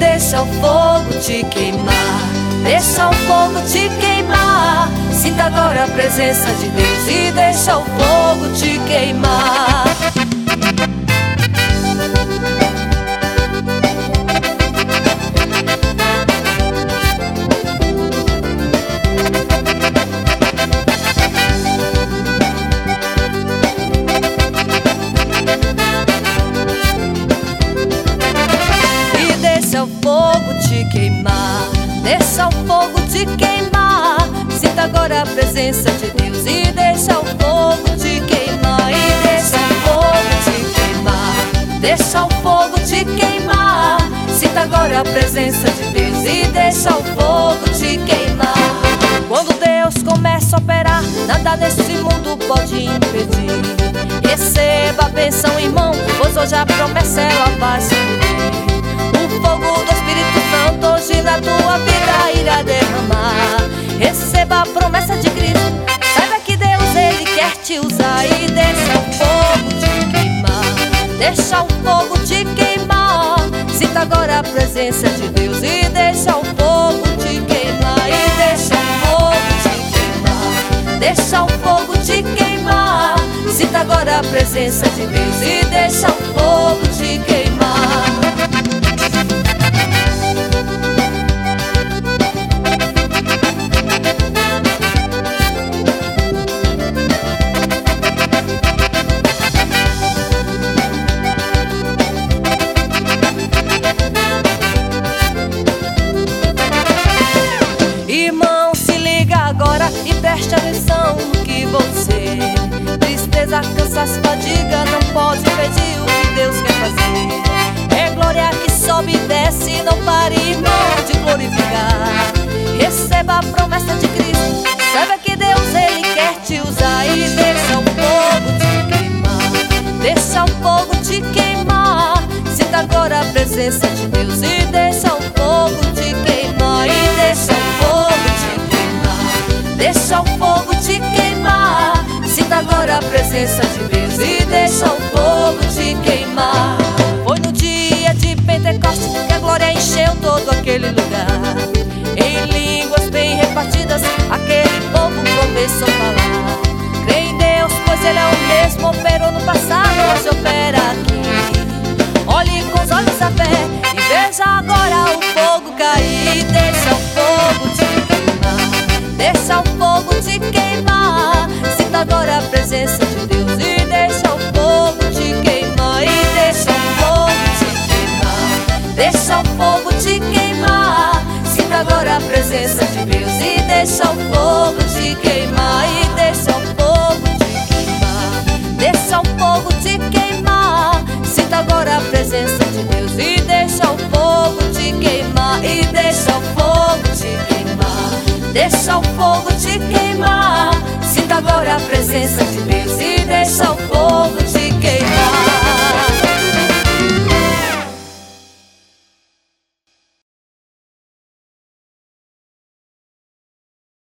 deixa o fogo te queimar, deixa o fogo te queimar. Sinta agora a presença de Deus e deixa o fogo te queimar. Deixa o fogo te queimar, deixa o fogo te queimar. Sinta agora a presença de Deus e deixa o fogo te queimar. E deixa o fogo te queimar, deixa o fogo te queimar. Sinta agora a presença de Deus e deixa o fogo te queimar. Quando Deus começa a operar, nada nesse mundo pode impedir. Receba a bênção, irmão, pois hoje a promessa ela vai se cumprir. O fogo do Espírito Santo hoje na tua vida irá derramar. Receba a promessa de Cristo, saiba que Deus ele quer te usar. E deixa o fogo te queimar, deixa o fogo te queimar. Sinta agora a presença de Deus e deixa o fogo te queimar. E deixa o fogo te queimar, deixa o fogo te queimar. Sinta agora a presença de Deus e deixa o fogo te queimar. Irmão, se liga agora e preste atenção no que você. Tristeza, cansaço, fadiga não pode impedir o que Deus quer fazer. É glória que sobe e desce, não pare, irmão, de glorificar. Receba a promessa de Cristo, saiba que Deus ele quer te usar. E deixa o fogo te queimar, deixa o fogo te queimar. Sinta agora a presença de Deus e deixa o fogo te queimar. E deixa o fogo te queimar, deixa o fogo te queimar. Sinta agora a presença de Deus e deixa o fogo te queimar. Foi no dia de Pentecostes que a glória encheu todo aquele lugar. Em línguas bem repartidas, aquele povo começou a falar. Crê em Deus, pois Ele é o mesmo, operou no passado, hoje opera aqui. Olhe com os olhos da fé e veja agora o fogo cair. Deixa o fogo te queimar, deixa o fogo te queimar. Sinta agora a presença de Deus e deixa o fogo te queimar. E deixa o fogo te queimar, deixa o fogo te queimar. Sinta agora a presença de Deus e deixa o fogo te queimar. E deixa o fogo te queimar, deixa o fogo te queimar. Sinta agora a presença de Deus e deixa o fogo te queimar. E deixa o fogo te queimar, deixa o fogo te queimar. Sinta agora a presença de Deus e deixa o fogo